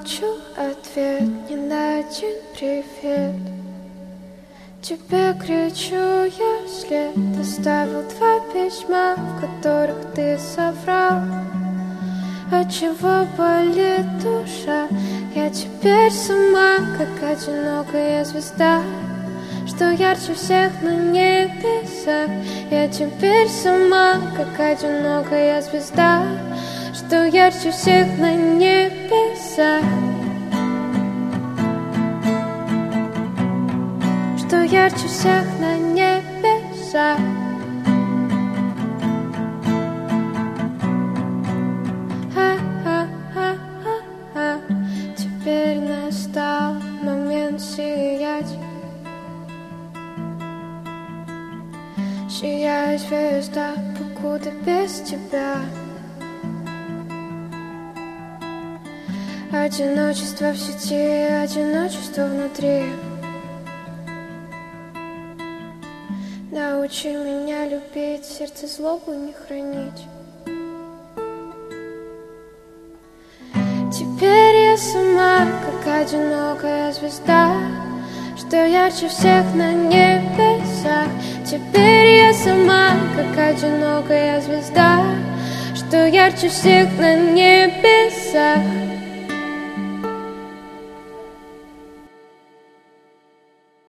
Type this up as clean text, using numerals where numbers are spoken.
получу ответ ни на один привет. Тебе кричу я вслед, оставил 2 письма, в которых ты соврал. Отчего болит душа? Я теперь сама, как одинокая звезда, что ярче всех на небесах. Я теперь сама, как одинокая звезда, что ярче всех на небесах. Что ярче всех на небесах. Теперь настал момент сиять. Сияет звезда, покуда без тебя. Одиночество в сети, одиночество внутри. Научи меня любить, сердце злобу не хранить. Теперь я сама, как одинокая звезда, что ярче всех на небесах. Теперь я сама, как одинокая звезда, что ярче всех на небесах.